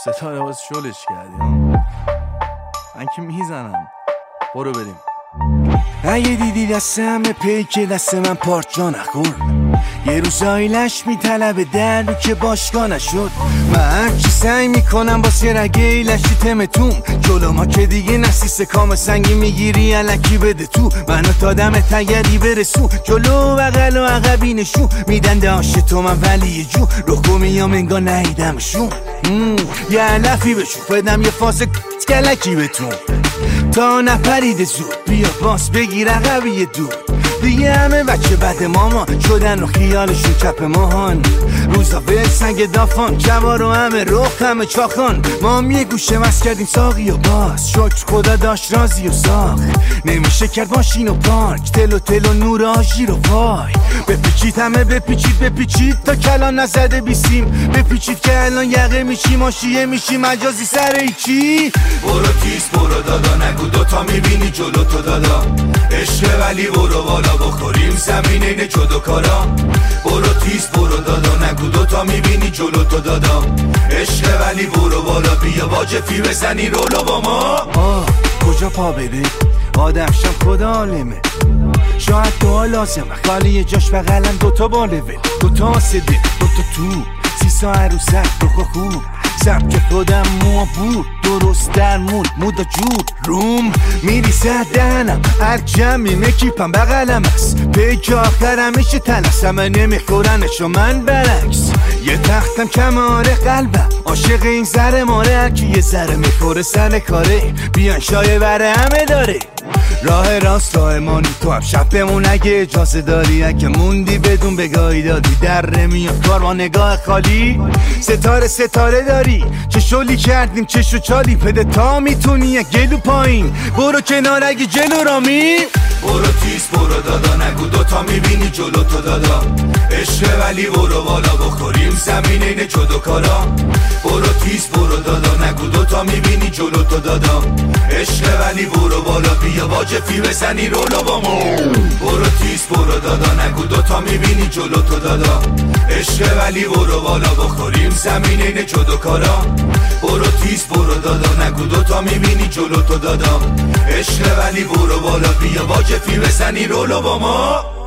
ستاره باز شلش کردی ها؟ من که میزنم. برو بریم. اگه دیدی دستم پیک دست من پارچا نخور، یه روزایی لش میطلبه دردی که باشگاه نشد. من هرچی سعی میکنم واسه رگه لشی تمتون، جلو ما که دیگه نسیست کام سنگی میگیری علکی بده تو. منو تا دم تگری برسون، جلو بغل و عقبی نشون میدن داشت تو من ولی یه جو رخو میام انگار نهیدمشون. یه علفی بشون بدم یه فاز کلکی بتون تا نپرید زود، بیا باس بگیر عقبی دور. دیگه همه بچه بد ماما شدن و خیالشون چپ ماهان، روزا به سنگ دافان جوار و همه رخ همه چاخان. ما هم یه گوشه مست کردیم ساقی و باز، شکر خدا داشت رازی و ساخ. نمیشه کرد ماشین و پارک، تل و نور آژیر و وای. بپیچید همه بپیچید تا کلان نزده بیسیم، بپیچید که الان یقه میشی ماشیه میشی مجازی سر ایچی. برو تیز برو دادا، نگو دوتا میبینی جلو تو دادا. عشق ولی برو بالا بخوریم زمین اینه جدو کارا. برو تیز برو دادا، نگو دوتا میبینی جلو تو دادا. عشق ولی برو بالا، بیا واجفی بزنی رولو با ما. کجا پا بده آدم شم خدا عالمه، شاید دعا لازمه خالی یه جاش بغلم دوتا بالوه، دوتا آسده دوتا تو 30 ساعت رو سر دوخا خوب سبک خودم مو بود درست در مود و جود روم میریزه دهنم هر جمعی مکیپم بغلم است، پیک آخرم میشه تلس همه نمیخورنش و من برعکس. یه تختم کماره قلبم عاشق این زر ماره، هرکی یه ذره میخوره سر کاره بیان شایه بره همه داره. راه راست راه مانی تو هم شب بمون اگه اجازه داری، اگه موندی بدون بگاهی دادی در نمیاد کار با نگاه خالی. ستاره داری چه شلی کردیم چشو چالی پده تا میتونی گلو پایین برو کنار اگه جلو رامی. برو تیز برو دادا، نگو دوتا میبینی جلو تو دادا. عشق ولی برو بالا بخوریم زمین اینه جدو کارا. برو تیز برو دادا، نگو دوتا میبینی جلو تو دادا. عشق ولی برو بالا، بیا واجفی بزنی رولو با ما. برو تیز برو دادا، نگو دوتا میبینی جلو تو دادا. عشق ولی برو بالا بخوریم زمین اینه جدو کارا. برو تیز برو دادا، نگو دوتا میبینی جلو تو دادا. عشق ولی برو بالا، بیا واجفی بزنی رولو با ما.